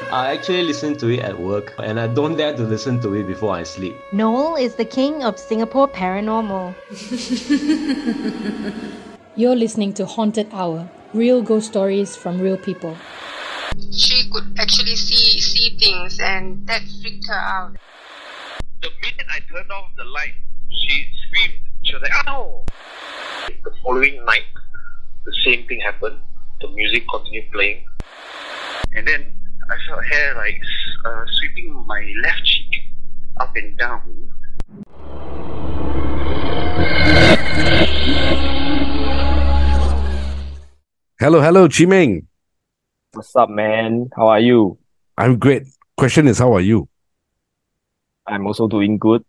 I actually listen to it at work, and I don't dare to listen to it before I sleep. Noel is the king of Singapore Paranormal. You're listening to Haunted Hour, real ghost stories from real people. She could actually see things, and that freaked her out. The minute I turned off the light, she screamed. She was like, "Ow!" The following night, the same thing happened. The music continued playing. And then I felt hair like sweeping my left cheek up and down. Hello, Chimeng. What's up, man? How are you? I'm great. Question is, how are you? I'm also doing good.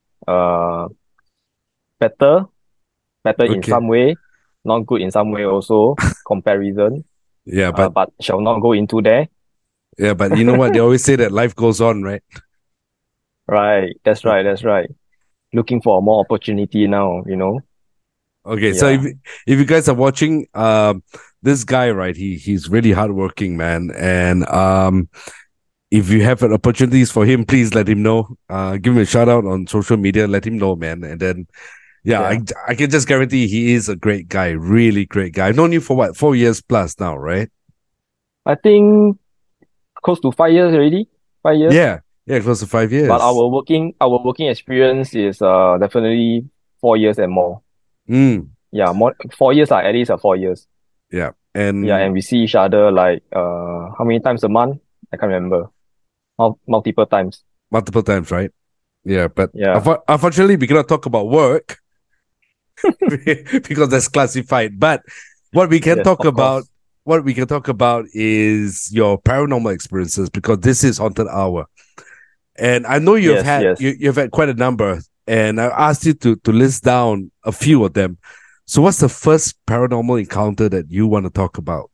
Better in Okay. some way, not good in some way also. Comparison, Yeah, but shall not go into there. but you know what? They always say that life goes on, right? Right, that's right. Looking for more opportunity now, Okay, so Yeah. if you guys are watching, this guy, right? He's really hardworking, man. And if you have opportunities for him, please let him know. Give him a shout out on social media. Let him know, man. And then, Yeah. I can just guarantee he is a great guy, really great guy. I've known you for what, 4 years plus now, right? I think close to 5 years already. 5 years. Yeah, close to 5 years. But our working experience is definitely 4 years and more. Yeah, more 4 years, at least 4 years. Yeah, and Yeah, and we see each other like how many times a month? I can't remember. Multiple times. multiple times, right? Yeah, but Yeah. unfortunately, we cannot talk about work because that's classified. But what we can Yes, talk of about, course. what we can talk about is your paranormal experiences, because this is Haunted Hour, and I know you've Yes. you've had quite a number, and I asked you to list down a few of them. So, what's the first paranormal encounter that you want to talk about?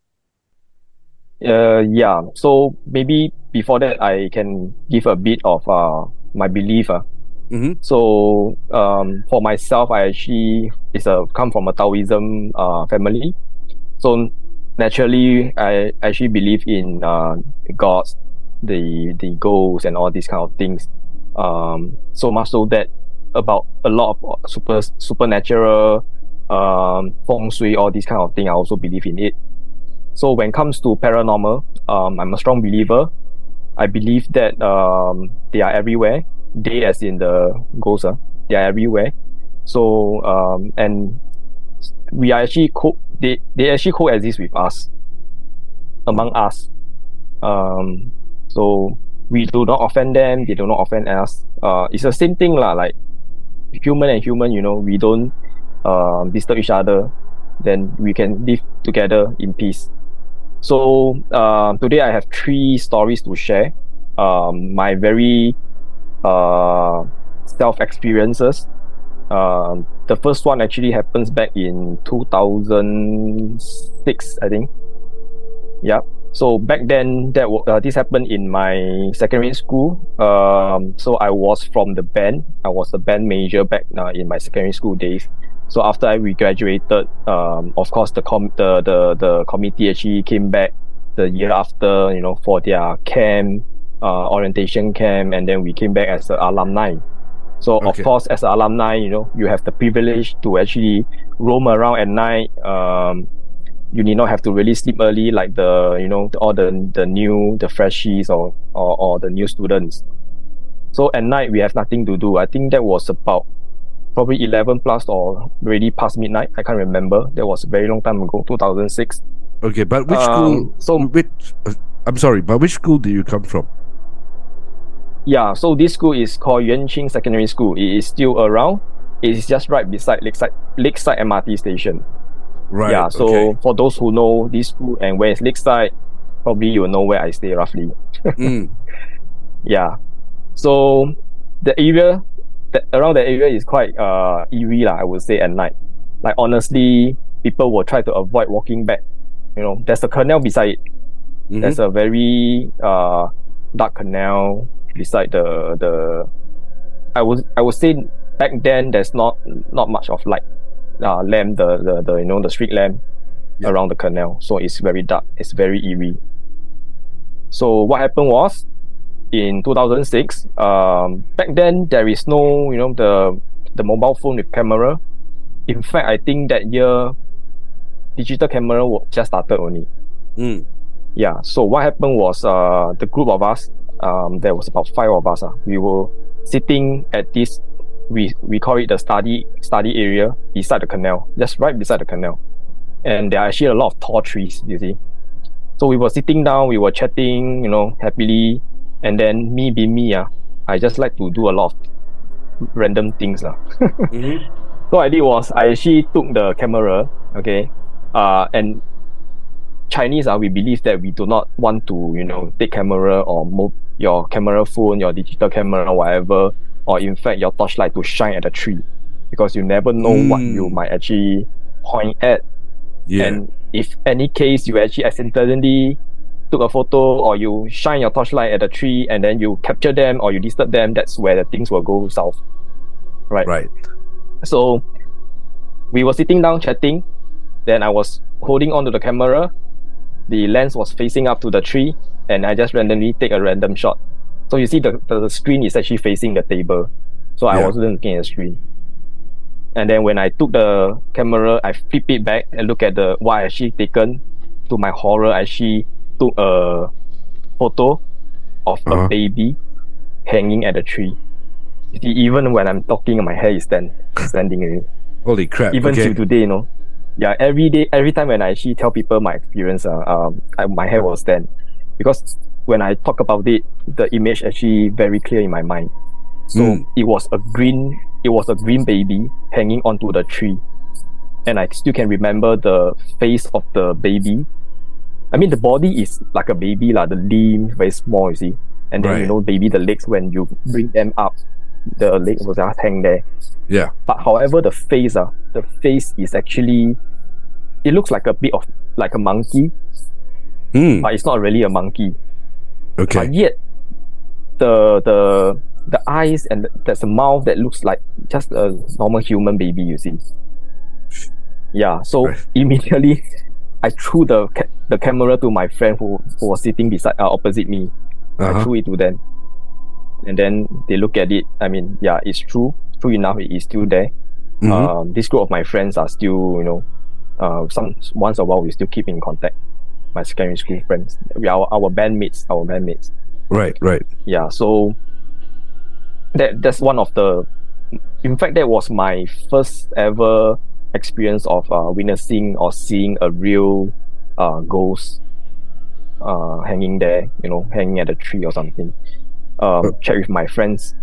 Yeah. So maybe before that, I can give a bit of my belief. Mhm. So for myself, I actually come from a Taoism family. So naturally, I actually believe in gods, the ghosts, and all these kind of things. So much so that about a lot of supernatural, feng shui, all these kind of thing, I also believe in it. So when it comes to paranormal, I'm a strong believer. I believe that they are everywhere. They, as in the ghosts, they are everywhere. So and we are actually they actually coexist with us, among us. So we do not offend them. They do not offend us. It's the same thing lah. Like human and human, we don't disturb each other. Then we can live together in peace. So today I have 3 stories to share. My very self experiences. The first one actually happens back in 2006, I think. Yeah. So back then, this happened in my secondary school. So I was from the band. I was a band major back in my secondary school days. So after we graduated, of course the committee actually came back the year after, for their camp, orientation camp, and then we came back as an alumni. So Okay. of course, as an alumni, you have the privilege to actually roam around at night. You need not have to really sleep early like all the freshies or the new students. So at night we have nothing to do. I think that was about probably 11 plus or already past midnight. I can't remember. That was a very long time ago, 2006. Okay, but which school? I'm sorry, but which school do you come from? Yeah, so this school is called Yuanqing Secondary School. It is still around. It is just right beside Lakeside MRT station. Right. Yeah, so okay. for those who know this school and where is Lakeside, probably you'll know where I stay roughly. Yeah. So the area around the area is quite eerie lah, I would say, at night. Like honestly, people will try to avoid walking back. There's a canal beside it. There's a very dark canal beside the I would say back then there's not much of light. Lamp, the street lamp around the canal. So it's very dark. It's very eerie. So what happened was in 2006. Back then there is no, the mobile phone with camera. In fact, I think that year digital camera just started only. Yeah. So what happened was, the group of us, there was about 5 of us. We were sitting at this, we call it the study area beside the canal, just right beside the canal. And there are actually a lot of tall trees, you see. So we were sitting down, we were chatting, happily. And then me being me, I just like to do a lot of random things. So what I did was, I actually took the camera, okay, and Chinese, we believe that we do not want to, take camera or move your camera phone, your digital camera, whatever, or in fact your torchlight to shine at a tree, because you never know what you might actually point at. Yeah. And if any case you actually accidentally took a photo or you shine your torchlight at a tree and then you capture them or you disturb them, that's where the things will go south. Right. So we were sitting down chatting, then I was holding onto the camera, the lens was facing up to the tree, and I just randomly take a random shot. So you see the screen is actually facing the table, so I wasn't looking at the screen. And then when I took the camera, I flip it back and look at what I actually taken. To my horror, I actually took a photo of a baby hanging at a tree. You see, even when I'm talking, my hair is standing. Holy crap! Even till today, Yeah, every time when I actually tell people my experience, my hair will stand, because when I talk about it, the image actually very clear in my mind. So it was a green baby hanging onto the tree, and I still can remember the face of the baby. I mean, the body is like a baby, the limbs very small, you see, and then baby, the legs, when you bring them up, the legs will just hang there. Yeah. But however, the face is actually, it looks like a bit of like a monkey, but it's not really a monkey. Okay. But yet, the eyes and there's a mouth that looks like just a normal human baby, you see. Yeah. So immediately, I threw the camera to my friend who was sitting opposite me. I threw it to them, and then they look at it. I mean, yeah, it's true. True enough, it is still there. This group of my friends are still, once a while we still keep in contact. My secondary school friends, we are our bandmates. Right. Yeah. So that's one of the. In fact, that was my first ever experience of witnessing or seeing a real ghost hanging there, hanging at a tree or something. Check with my friends,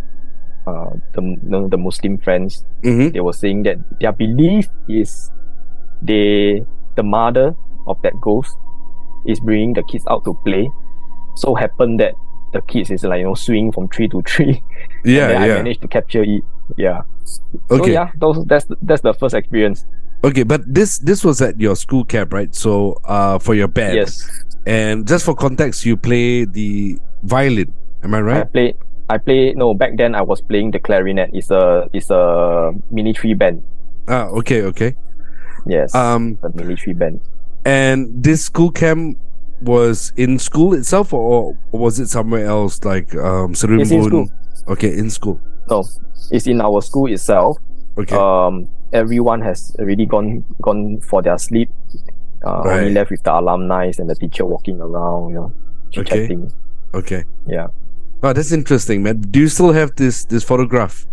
the Muslim friends. They were saying that their belief is the mother of that ghost is bringing the kids out to play. So happened that the kids is swinging from tree to tree. I managed to capture it. Yeah. Okay. So that's the first experience. Okay, but this was at your school camp, right? So for your band. Yes. And just for context, you play the violin. Am I right? I play. No, back then I was playing the clarinet. It's a military band. Okay. Yes. A military band. And this school camp was in school itself, or was it somewhere else, like Seri It's in school. Okay, in school. No, it's in our school itself. Okay. Everyone has already gone for their sleep. Only left with the alumni and the teacher walking around, chit-chatting. Okay. Yeah. Oh, that's interesting, man. Do you still have this photograph?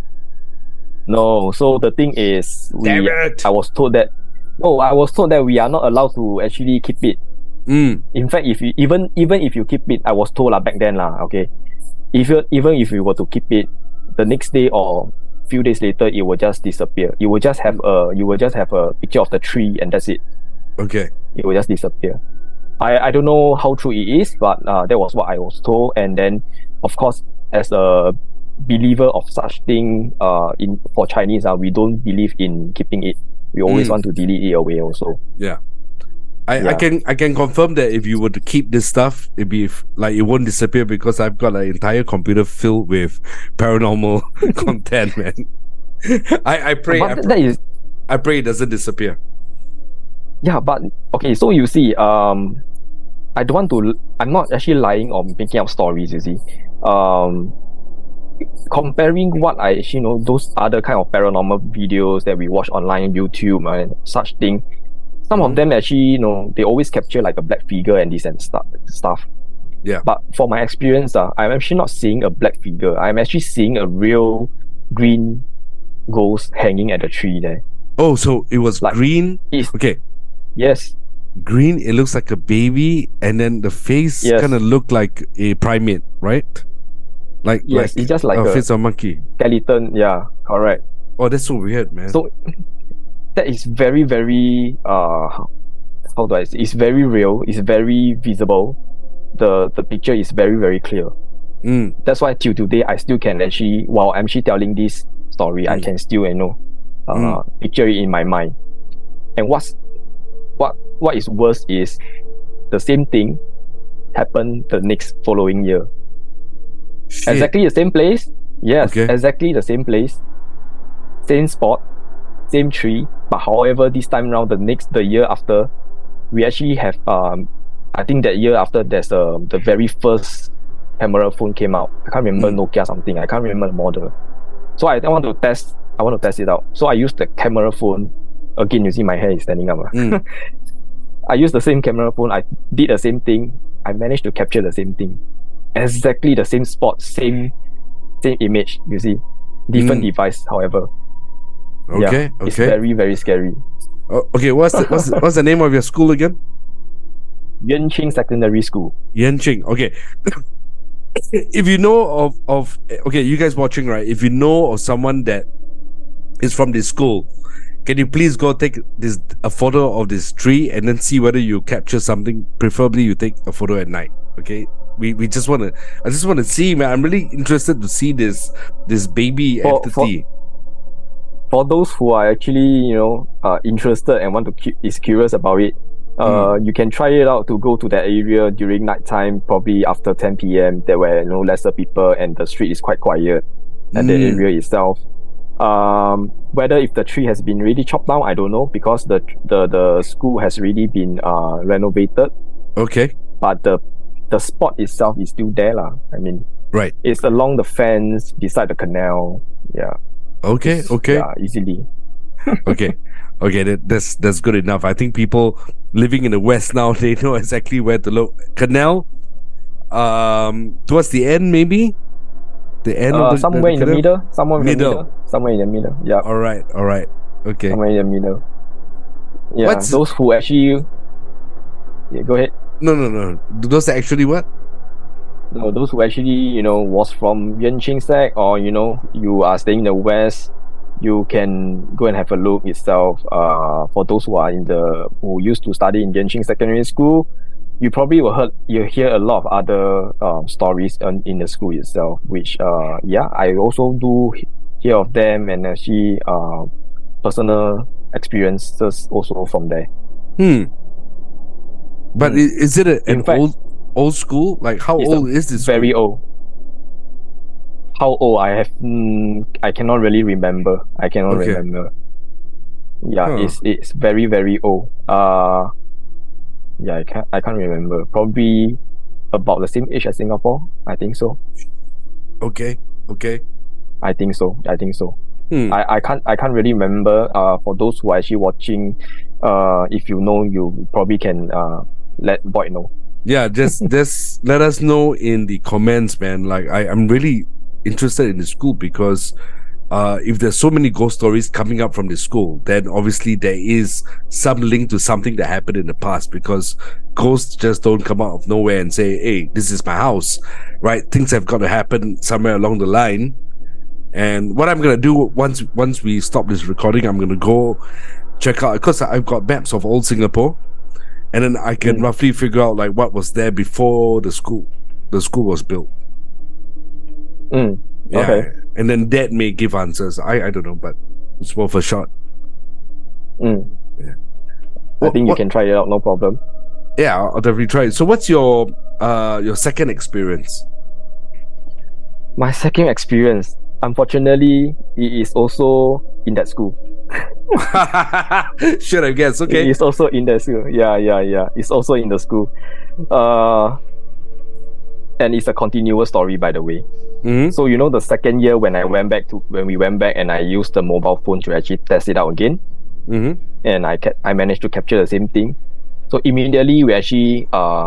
No. So the thing is, I was told that we are not allowed to actually keep it. In fact, if you even if you keep it, I was told back then okay, even if you were to keep it, the next day or few days later, it will just disappear. You will just have a picture of the tree and that's it. Okay. It will just disappear. I don't know how true it is, but that was what I was told. And then, of course, as a believer of such thing, for Chinese, we don't believe in keeping it. We always want to delete it away also. Yeah. I can confirm that if you were to keep this stuff, it won't disappear, because I've got an entire computer filled with paranormal content, man. I pray it doesn't disappear. Yeah, but okay, so you see, I don't want to. I'm not actually lying or making up stories. You see, comparing what I actually know, those other kind of paranormal videos that we watch online, YouTube and such thing. Some of them actually, they always capture like a black figure and this and stuff. Yeah. But for my experience, I'm actually not seeing a black figure. I'm actually seeing a real green ghost hanging at the tree there. Oh, so it was Like, green. It's, Okay, yes, green. It looks like a baby, and then the face Yes. kind of looked like a primate, right? Like yes, it's just like a a face of a monkey. skeleton. Yeah, correct. Oh, that's so weird, man. So that is very, very how do I say? It's very real. It's very visible. The picture is very, very clear. That's why till today I still can actually, while I'm actually telling this story, I can still picture it in my mind. And what is worse is the same thing happened the next following year. Shit. Exactly the same place. Yes, Okay. exactly the same place, same spot, same tree. But however, this time around, the year after, we actually have I think that year after there's the very first camera phone came out. I can't remember Nokia something. I can't remember the model. So I want to test it out. So I used the camera phone. Again, you see my hair is standing up. I used the same camera phone. I did the same thing. I managed to capture the same thing. Exactly the same spot, same image, you see. Different device, however. Okay, It's okay. very, very scary. Okay, what's the name of your school again? Yuan Ching Secondary School. Yanqing. Okay. If you know of okay, you guys watching, right? If you know of someone that is from this school, can you please go take a photo of this tree and then see whether you capture something? Preferably you take a photo at night. Okay. I just want to see, man. I'm really interested to see this baby entity. For those who are actually, interested and is curious about it, you can try it out to go to that area during nighttime, probably after 10 p.m. There were lesser people and the street is quite quiet at the area itself. Whether if the tree has been really chopped down, I don't know, because the school has really been renovated. Okay. But the spot itself is still there, lah. I mean, right. It's along the fence beside the canal. Yeah. Okay. Okay. Yeah, easily. Okay. Okay, that's good enough. I think people living in the West now, they know exactly where to look. Canal, towards the end, maybe? The end of somewhere in the middle. Somewhere in the middle. Yeah. All right. Okay. Somewhere in the middle. Yeah. Those who actually... Yeah, go ahead. No. Those actually what? No, those who actually, was from Yuan Ching Sec, or, you are staying in the West, you can go and have a look itself. For those who used to study in Yuan Ching Secondary School, you probably you hear a lot of other stories in the school itself, which I also do hear of them, and actually personal experiences also from there. But is it an old school? Like, how old is this school? Very old. How old? I cannot really remember. I cannot remember. Yeah, it's very, very old. Yeah, I can't remember. Probably about the same age as Singapore. I think so. Okay. I think so. I can't really remember. For those who are actually watching, if you know, you probably can let Boyd know. Yeah, just let us know in the comments, man. Like, I'm really interested in the school, because if there's so many ghost stories coming up from the school, then obviously there is some link to something that happened in the past, because ghosts just don't come out of nowhere and say, hey, this is my house, right? Things have got to happen somewhere along the line. And what I'm gonna do once we stop this recording, I'm gonna go check out, because I've got maps of old Singapore, and then I can roughly figure out like what was there before the school was built. Yeah, okay. And then that may give answers. I don't know, but it's worth a shot. Yeah. I think you can try it out, no problem. Yeah, I'll definitely try it. So what's your second experience? My second experience, unfortunately, it is also in that school. Should I guess? Okay. It's also in the school. Yeah. It's also in the school. And it's a continuous story, by the way. Mm-hmm. So the second year when we went back and I used the mobile phone to actually test it out again, and I managed to capture the same thing. So immediately we actually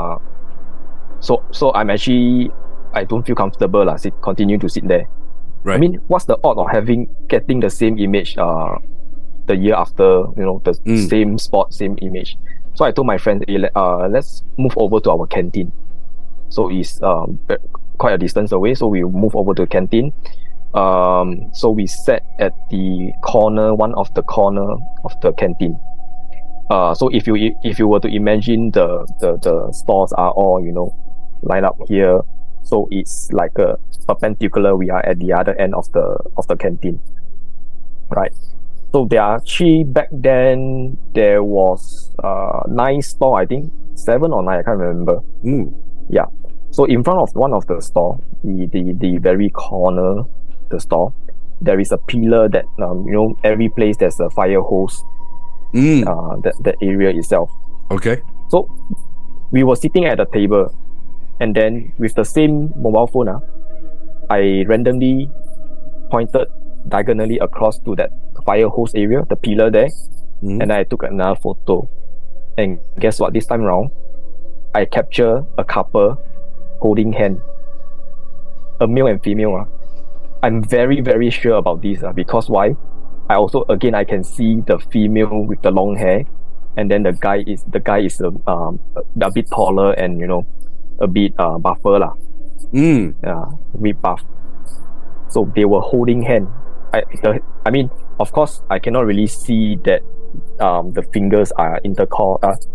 so I'm actually, I don't feel comfortable continue to sit there. Right. I mean, what's the odd of getting the same image the year after, the same spot, same image. So I told my friend, hey, let's move over to our canteen. So it's quite a distance away, so we move over to the canteen. So we sat at one of the corner of the canteen. So if you were to imagine the stores are all lined up here, so it's like a perpendicular. We are at the other end of the canteen, right? So there are back then there was 9 store, I think 7 or 9, I can't remember. Yeah. So in front of one of the store, the very corner, the store, there is a pillar that every place there's a fire hose. That area itself. Okay. So we were sitting at a table, and then with the same mobile phone, I randomly pointed diagonally across to that fire hose area, the pillar there, and I took another photo. And guess what? This time around, I captured a couple holding hand, a male and female. I'm very, very sure about this because why? I can see the female with the long hair, and then the guy is a bit taller and a bit buffer lah. A bit buff. So they were holding hand. I mean, of course, I cannot really see that the fingers are intercross.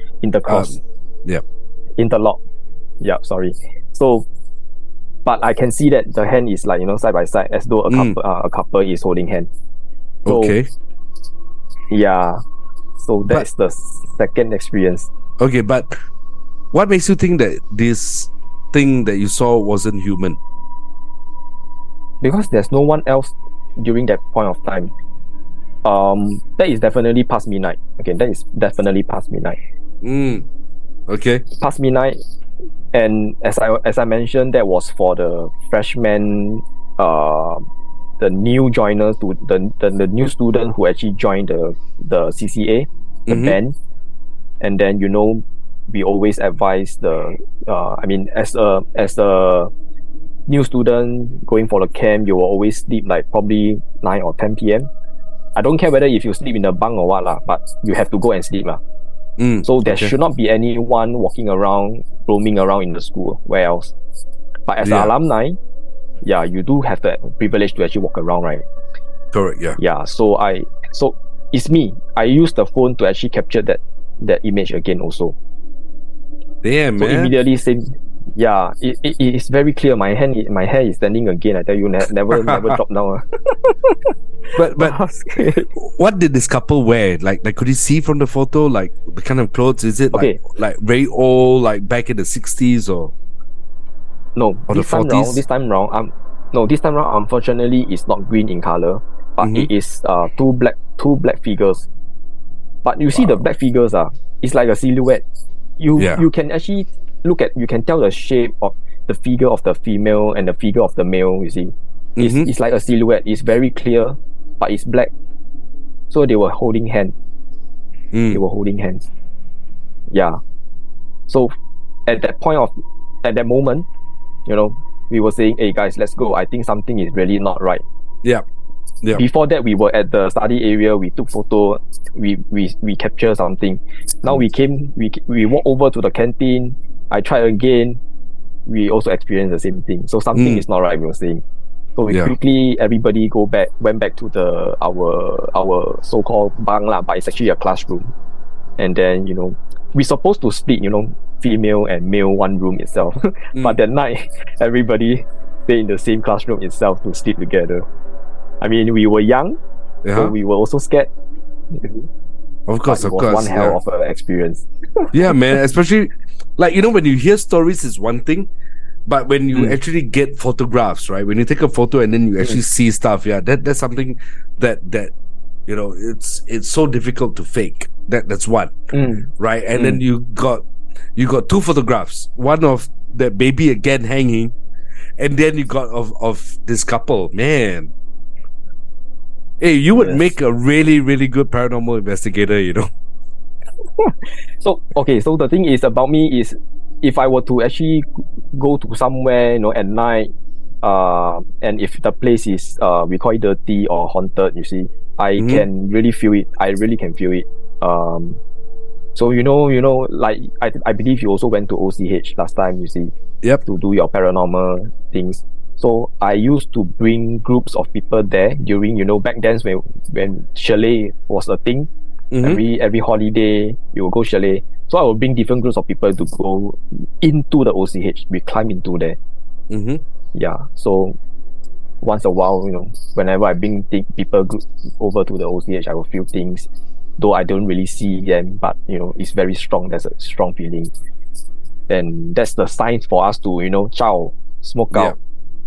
Interlock. Yeah, sorry. So, but I can see that the hand is side by side, as though a couple is holding hand. So, okay. Yeah. So that's the second experience. Okay, but what makes you think that this thing that you saw wasn't human? Because there's no one else during that point of time. That is definitely past midnight. Okay, that is definitely past midnight. Okay. Past midnight, and as I mentioned, that was for the freshmen, the new joiners, to the new student who actually joined the CCA, the band, and then we always advise as a new student going for the camp, you will always sleep like probably 9 or 10 p.m. I don't care whether if you sleep in the bunk or what but you have to go and sleep So there should not be anyone walking around, roaming around in the school. Where else? But as an alumni, you do have the privilege to actually walk around, right? Correct. Yeah. Yeah. So it's me. I used the phone to actually capture that image again also. Damn, so man. Immediately saying, it is very clear. My hair is standing again. I tell you, never drop down. But what did this couple wear? Like could you see from the photo, like the kind of clothes? Is it like very old, like back in the 60s or? No, or this the 40s? This time round, unfortunately, it's not green in color, but it is two black figures. But you see the black figures it's like a silhouette. You can actually you can tell the shape of the figure of the female and the figure of the male. You see, it's like a silhouette. It's very clear, but it's black. So they were holding hands. They were holding hands. Yeah. So at that moment, we were saying, "Hey guys, let's go. I think something is really not right." Yeah. Yeah. Before that, we were at the study area. We took photo. We captured something. Now we walked over to the canteen. I tried again. We also experienced the same thing. So something is not right, we were saying. So we quickly, everybody went back to our so-called bunk but it's actually a classroom. And then we're supposed to split female and male one room itself. But that night, everybody stayed in the same classroom itself to sleep together. I mean, we were young, so we were also scared. Of course, it was one hell of an experience. Yeah, man. Especially, when you hear stories is one thing, but when you actually get photographs, right? When you take a photo and then you actually see stuff, that's something that You know, it's so difficult to fake. That's one, right? And then you got two photographs. One of that baby again hanging, and then you got of this couple. Man, hey, you would make a really, really good paranormal investigator, you know. So the thing is about me is, if I were to actually go to somewhere, at night, and if the place is we call it dirty or haunted, you see, I can really feel it. I really can feel it. So like I believe you also went to OCH last time, you see. Yep. To do your paranormal things. So I used to bring groups of people there during, back then when chalet was a thing. Every holiday we will go chalet. So I will bring different groups of people to go into the OCH. We climb into there. Yeah. So once a while, whenever I bring people over to the OCH, I will feel things. Though I don't really see them, but it's very strong. There's a strong feeling. And that's the signs for us to, smoke out.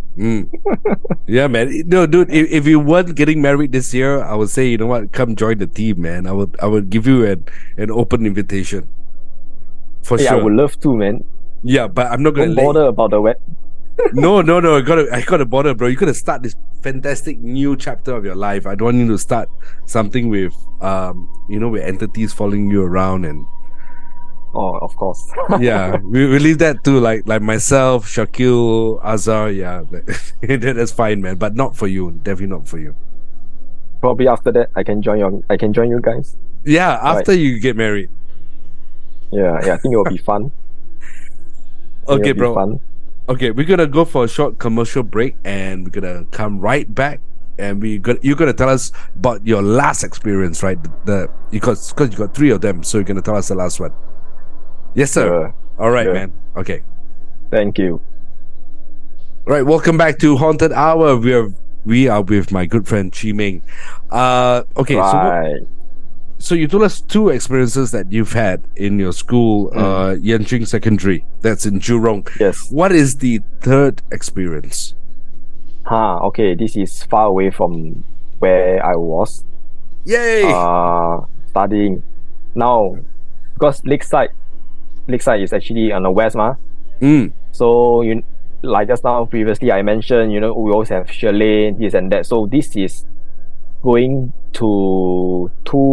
Yeah, man. No, dude, if you weren't getting married this year, I would say, you know what, come join the team, man. I would give you an open invitation. For sure. I would love to, man. Yeah, but I'm not gonna bother about the web. No. I gotta bother, bro. You gotta start this fantastic new chapter of your life. I don't want you to start something with with entities following you around and. Oh, of course. Yeah, we leave that to like myself, Shakil, Azhar. Yeah, that's fine, man. But not for you. Definitely not for you. Probably after that, I can join you guys. Yeah, after you get married. Yeah. I think it will be fun. Okay, bro. Fun. Okay, we're gonna go for a short commercial break, and we're gonna come right back. And you're gonna tell us about your last experience, right? Because you got 3 of them, so you're gonna tell us the last one. Yes, sir. All right, man. Okay. Thank you. All right, welcome back to Haunted Hour. We are with my good friend Chi Ming. Okay, right. So you told us 2 experiences that you've had in your school, Yanqing Secondary. That's in Jurong. Yes. What is the 3rd experience? Okay. This is far away from where I was. Yay! Studying. Now, because Lakeside is actually on the west, So like just now previously I mentioned, we always have chalet, this and that. So this is going to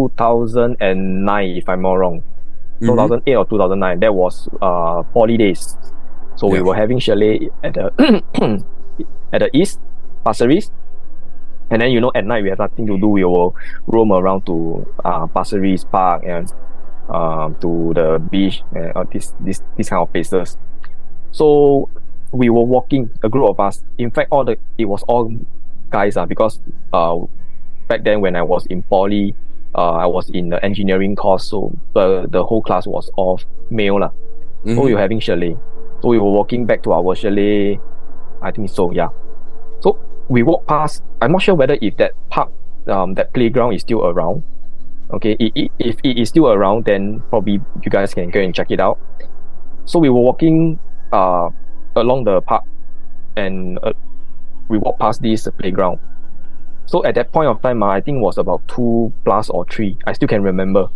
2009, if I'm not wrong. 2008 or 2009. That was poly days. So we were having chalet at the at the east, Pasir Ris. And then at night we have nothing to do. We will roam around to Pasir Ris Park and to the beach, this kind of places. So we were walking, a group of us. In fact, it was all guys, because back then when I was in poly, I was in the engineering course, so the whole class was all male lah. So we were having chalet. So we were walking back to our chalet. I think so, yeah. So we walked past. I'm not sure whether if that park, that playground is still around. Okay, if it is still around, then probably you guys can go and check it out. So we were walking along the park, and we walked past this playground. So at that point of time, I think it was about 2 plus or 3. I still can remember.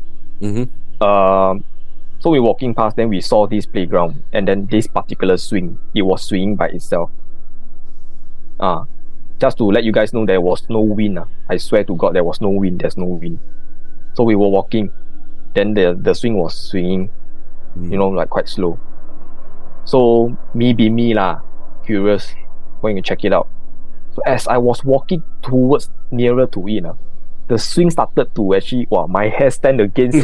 So we walking past, then we saw this playground, and then this particular swing. It was swinging by itself. Just to let you guys know, there was no wind. I swear to God, there was no wind. There's no wind. So we were walking, then the swing was swinging, like quite slow. So me curious, going to check it out. So as I was walking towards nearer to it, the swing started to actually, my hair stand against,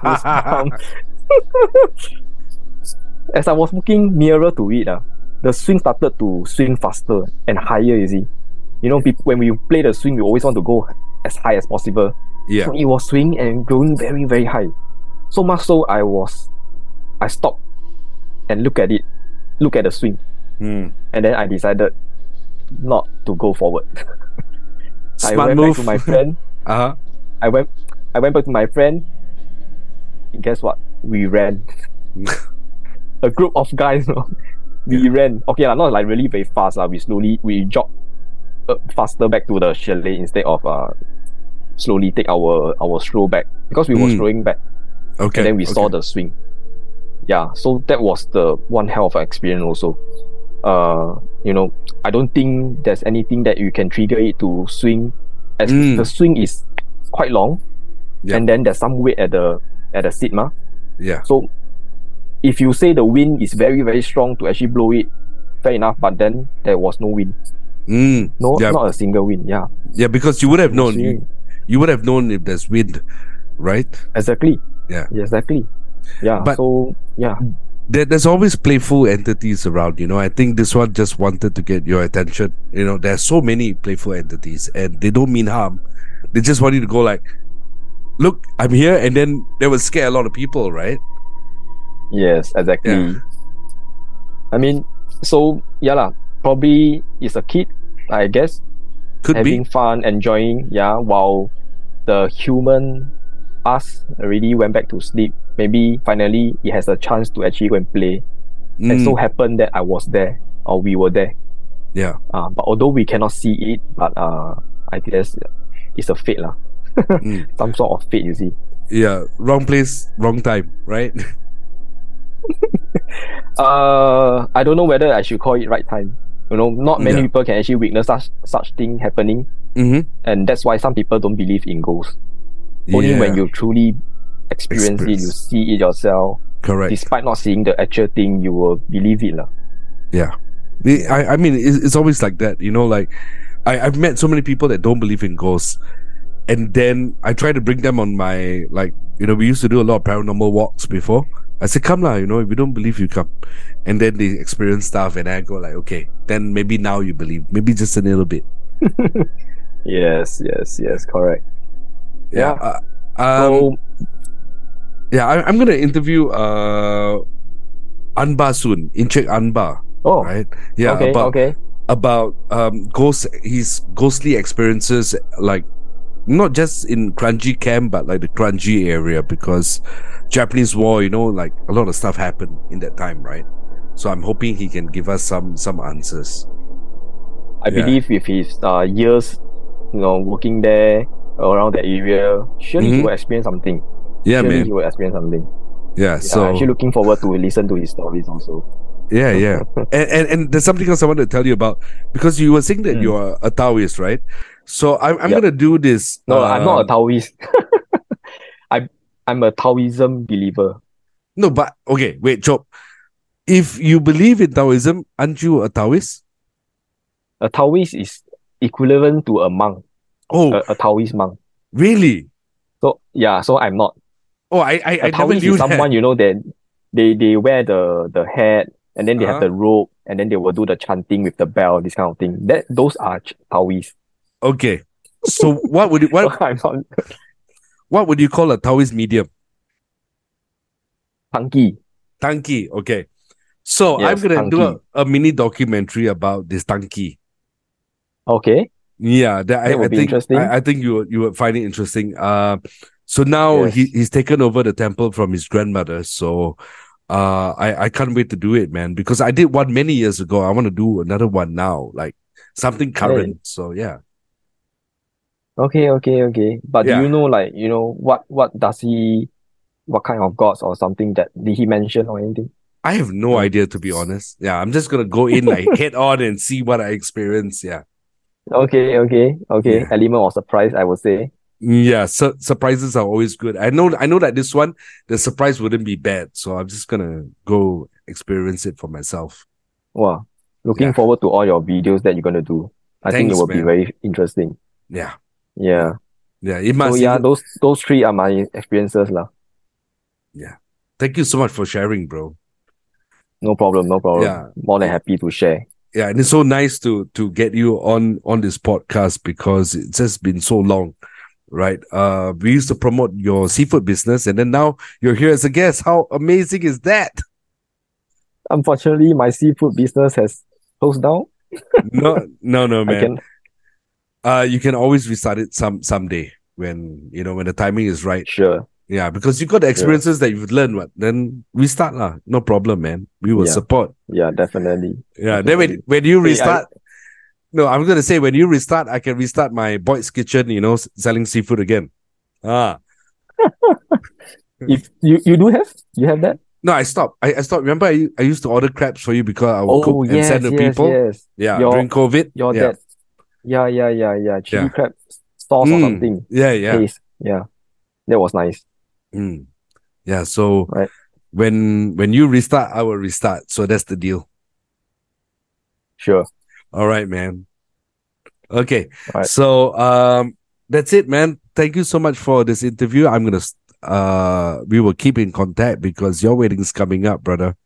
As I was walking nearer to it, the swing started to swing faster and higher, you see. When we play the swing, we always want to go as high as possible. Yeah. So it was swinging and going very, very high. So much so I stopped and look at the swing. And then I decided not to go forward. I went back to my friend. I went back to my friend. And guess what? We ran. A group of guys, we ran. Okay, not like really very fast. We jogged faster back to the chalet instead of slowly take our stroll back because we were strolling back. Okay. And then we saw the swing. Yeah, so that was the one hell of an experience also. I don't think there's anything that you can trigger it to swing, as the swing is quite long, and then there's some weight at the seat, ma. Yeah. So if you say the wind is very, very strong to actually blow it, fair enough, but then there was no wind. Not a single wind. Yeah. Yeah, because you would have known. You would have known if there's wind, right? Exactly. Yeah. Exactly. Yeah. But so yeah. There's always playful entities around, I think this one just wanted to get your attention. There's so many playful entities and they don't mean harm. They just want you to go like, look, I'm here, and then they will scare a lot of people, right? Yes, exactly. Yeah. I mean, so yeah lah, probably it's a kid, I guess. Could having be fun, enjoying, while the human us already went back to sleep. Maybe finally it has a chance to actually go and play. And so happened that I was there, or we were there. Yeah. But although we cannot see it, but I guess it's a fate lah. Some sort of fate, you see. Yeah, wrong place, wrong time, right? I don't know whether I should call it right time. Not many people can actually witness such thing happening. And that's why some people don't believe in ghosts. Only when you truly experience it, you see it yourself. Correct. Despite not seeing the actual thing, you will believe it lah. Yeah. I mean, it's always like that, like I've met so many people that don't believe in ghosts, and then I try to bring them on my, we used to do a lot of paranormal walks before. I said, come lah, if you don't believe, you come. And then they experience stuff, and I go like, okay, then maybe now you believe, maybe just a little bit. Yes, correct. Yeah. So I'm gonna interview Anba soon, Inchek Anba. Oh, right. Yeah. About ghosts, his ghostly experiences, like not just in Kranji camp, but like the Kranji area, because Japanese war, like a lot of stuff happened in that time, right? So I'm hoping he can give us some answers. I believe with his years, working there around that area, surely he will experience something. Yeah, surely man. he will experience something. Yeah. So actually looking forward to listen to his stories also. Yeah. and there's something else I want to tell you about, because you were saying that you are a Taoist, right? So I'm gonna do this. No, I'm not a Taoist. I'm a Taoism believer. No, but okay, wait, Chop. If you believe in Taoism, aren't you a Taoist? A Taoist is equivalent to a monk. Oh, a Taoist monk. Really? So so I'm not. Oh, I never Taoist knew is someone, that. They wear the hat, and then they have the robe, and then they will do the chanting with the bell, this kind of thing. Those are Taoists. Okay. So what would you what would you call a Taoist medium? Tanki. Okay. So Yes, I'm gonna do Tanki. a mini documentary about this Tanki. Okay. Yeah, That would be think interesting. I think you would find it interesting. So now Yes. he's taken over the temple from his grandmother. So I can't wait to do it, man, because I did one many years ago. I want to do another one now, like something current. So yeah. Okay. But Yeah. do you know, what does he, what kind of gods or something that did he mention or anything? I have no idea, to be honest. Yeah, I'm just gonna go in like head on and see what I experience. Yeah. Okay. Yeah. Element of surprise, I would say. Yeah, surprises are always good. I know that this one, the surprise wouldn't be bad. So I'm just gonna go experience it for myself. Wow. Looking Yeah. forward to all your videos that you're gonna do. I think Thanks, it will be man. very interesting. Yeah. Yeah. Yeah. It So must. yeah, those three are my experiences lah. Yeah. Thank you so much for sharing, bro. No problem. Yeah. More than happy to share. Yeah, and it's so nice to get you on this podcast, because it's just been so long, right? We used to promote your seafood business, and then now you're here as a guest. How amazing is that? Unfortunately, my seafood business has closed down. No, I man. can You can always restart it someday when when the timing is right. sure. Yeah, because you got the experiences that you've learned. Then restart lah. No problem, man. We will Yeah. support. Yeah, definitely. Yeah. Then when you Hey, restart, No, I'm gonna say when you restart, I can restart my Boyd's Kitchen. Selling seafood again. If you do have that? No, I stopped. I stopped. Remember, I used to order crabs for you because I would cook and send to people. Yes. Yeah, during COVID. That. Yeah. Chili crab sauce or something. Yeah. Taste. Yeah. That was nice. Yeah. So right. when you restart, I will restart. So that's the deal. Sure. All right, man. Okay. All right. So that's it, man. Thank you so much for this interview. We will keep in contact because your wedding's coming up, brother.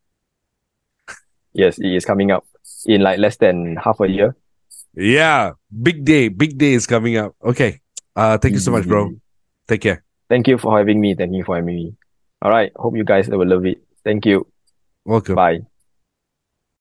Yes, it is coming up in like less than half a year. Yeah. Big day is coming up. Okay. Thank you so much, bro. Take care. Thank you for having me. All right. Hope you guys will love it. Thank you. Welcome. Bye.